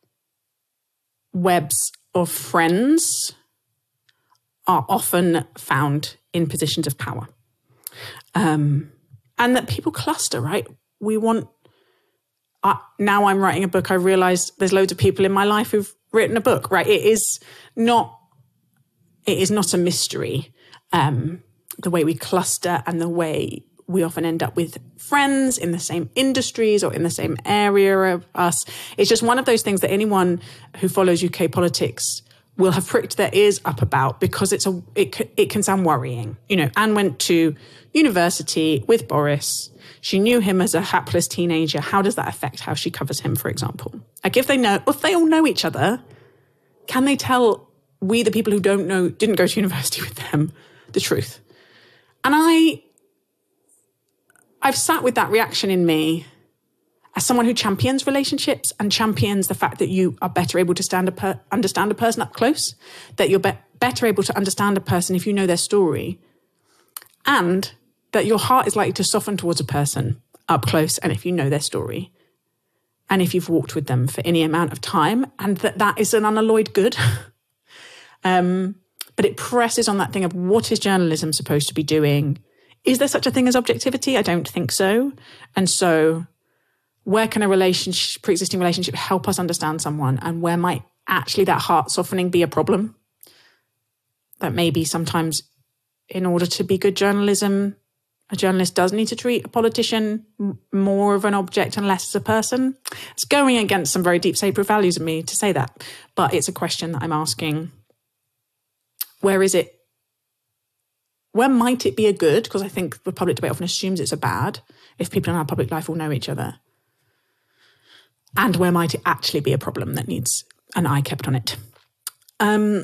webs of friends are often found in positions of power. Um, and that people cluster, right? We want, uh, now I'm writing a book, I realise there's loads of people in my life who've written a book, right? It is not, it is not a mystery, um, the way we cluster and the way we often end up with friends in the same industries or in the same area of us. It's just one of those things that anyone who follows U K politics will have pricked their ears up about, because it's a it it can sound worrying. You know, Anne went to university with Boris. She knew him as a hapless teenager. How does that affect how she covers him, for example? Like if they know, if they all know each other, can they tell we, the people who don't know, didn't go to university with them, the truth? And I, I've sat with that reaction in me as someone who champions relationships and champions the fact that you are better able to stand a per, understand a person up close, that you're be- better able to understand a person if you know their story, and that your heart is likely to soften towards a person up close and if you know their story, and if you've walked with them for any amount of time, and that that is an unalloyed good. um, but it presses on that thing of what is journalism supposed to be doing? Is there such a thing as objectivity? I don't think so. And so where can a relationship, pre-existing relationship help us understand someone, and where might actually that heart softening be a problem? That maybe sometimes in order to be good journalism, a journalist does need to treat a politician more of an object and less as a person. It's going against some very deep sacred values of me to say that, but it's a question that I'm asking. Where is it? Where might it be a good? Because I think the public debate often assumes it's a bad if people in our public life all know each other. and where might it actually be a problem that needs an eye kept on it. Um,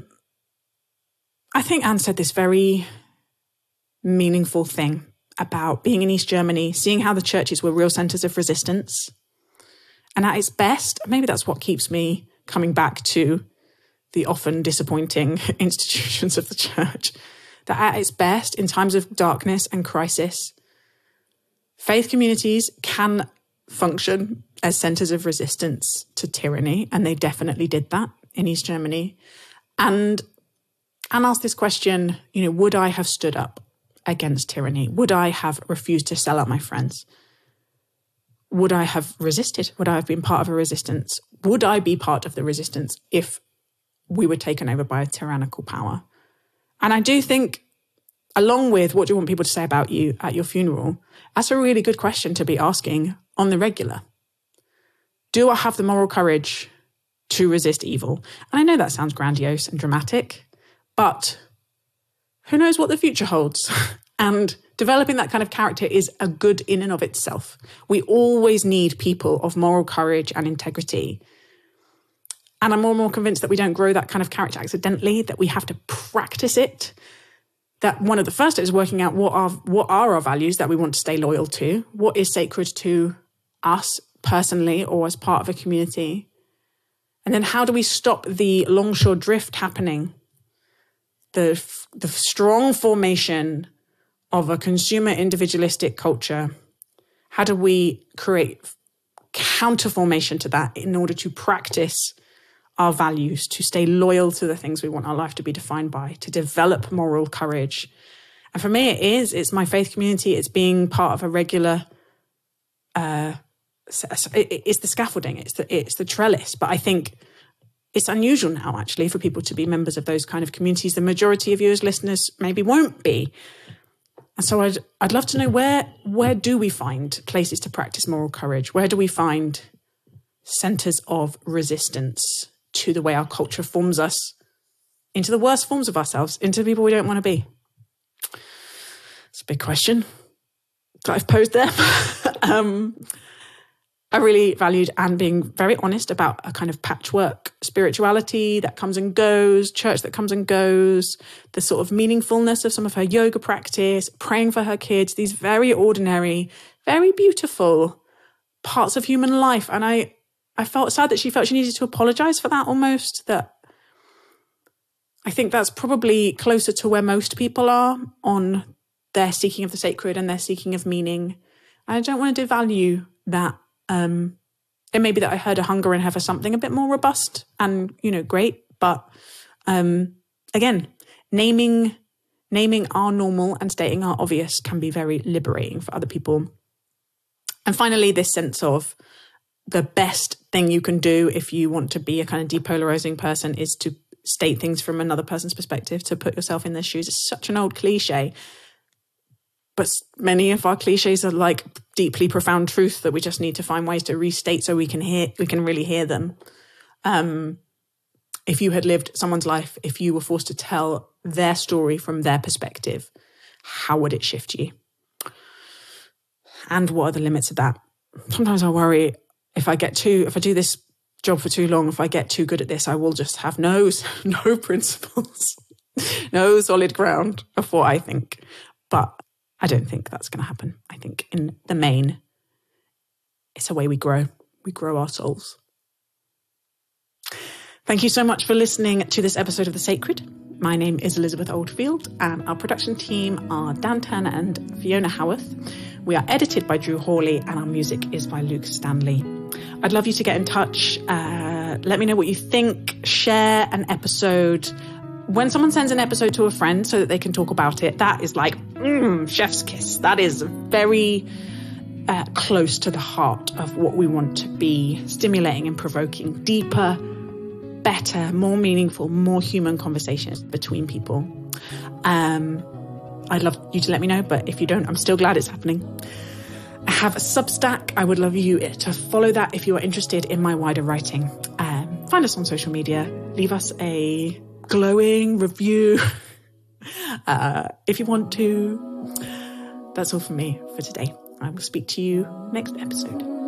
I think Anne said this very meaningful thing about being in East Germany, seeing how the churches were real centres of resistance. And at its best, maybe that's what keeps me coming back to the often disappointing institutions of the church, that at its best, in times of darkness and crisis, faith communities can function as centres of resistance to tyranny, and they definitely did that in East Germany. And and asked this question, you know, would I have stood up against tyranny? Would I have refused to sell out my friends? Would I have resisted? Would I have been part of a resistance? Would I be part of the resistance if we were taken over by a tyrannical power? And I do think, along with what do you want people to say about you at your funeral, that's a really good question to be asking on the regular. Do I have the moral courage to resist evil? And I know that sounds grandiose and dramatic, but who knows what the future holds? And developing that kind of character is a good in and of itself. We always need people of moral courage and integrity. And I'm more and more convinced that we don't grow that kind of character accidentally, that we have to practice it. That one of the first is working out what are, what are our values that we want to stay loyal to, what is sacred to us personally or as part of a community. And then how do we stop the longshore drift happening? The, the strong formation of a consumer individualistic culture. How do we create counter formation to that in order to practice our values, to stay loyal to the things we want our life to be defined by, to develop moral courage? And for me, it is, it's my faith community. It's being part of a regular, uh, it's the scaffolding, it's the, it's the trellis. But I think it's unusual now, actually, for people to be members of those kind of communities. The majority of you as listeners maybe won't be. And so I'd I'd love to know where where do we find places to practice moral courage? Where do we find centres of resistance to the way our culture forms us into the worst forms of ourselves, into the people we don't want to be? It's a big question that I've posed there. um, I really valued Anne being very honest about a kind of patchwork spirituality that comes and goes, church that comes and goes, the sort of meaningfulness of some of her yoga practice, praying for her kids, these very ordinary, very beautiful parts of human life. And I, I felt sad that she felt she needed to apologize for that almost, that I think that's probably closer to where most people are on their seeking of the sacred and their seeking of meaning. I don't want to devalue that. Um, it may be that I heard a hunger in her for something a bit more robust and, you know, great. But um, again, naming naming our normal and stating our obvious can be very liberating for other people. And finally, this sense of the best thing you can do if you want to be a kind of depolarizing person is to state things from another person's perspective, to put yourself in their shoes. It's such an old cliche. But many of our cliches are like deeply profound truth that we just need to find ways to restate so we can hear, we can really hear them. Um, if you had lived someone's life, if you were forced to tell their story from their perspective, how would it shift you? And what are the limits of that? Sometimes I worry if I get too, if I do this job for too long, if I get too good at this, I will just have no, no principles, no solid ground of what I think. But I don't think that's going to happen. I think in the main, it's a way we grow. We grow our souls. Thank you so much for listening to this episode of The Sacred. My name is Elizabeth Oldfield, and our production team are Dan Turner and Fiona Howarth. We are edited by Drew Hawley, and our music is by Luke Stanley. I'd love you to get in touch. Uh, let me know what you think. Share an episode. When someone sends an episode to a friend so that they can talk about it, that is like, mm, chef's kiss. That is very uh, close to the heart of what we want to be stimulating and provoking. Deeper, better, more meaningful, more human conversations between people. Um, I'd love you to let me know, but if you don't, I'm still glad it's happening. I have a Substack. I would love you to follow that if you are interested in my wider writing. Um, find us on social media. Leave us a glowing review uh, if you want to. That's all from me for today. I will speak to you next episode.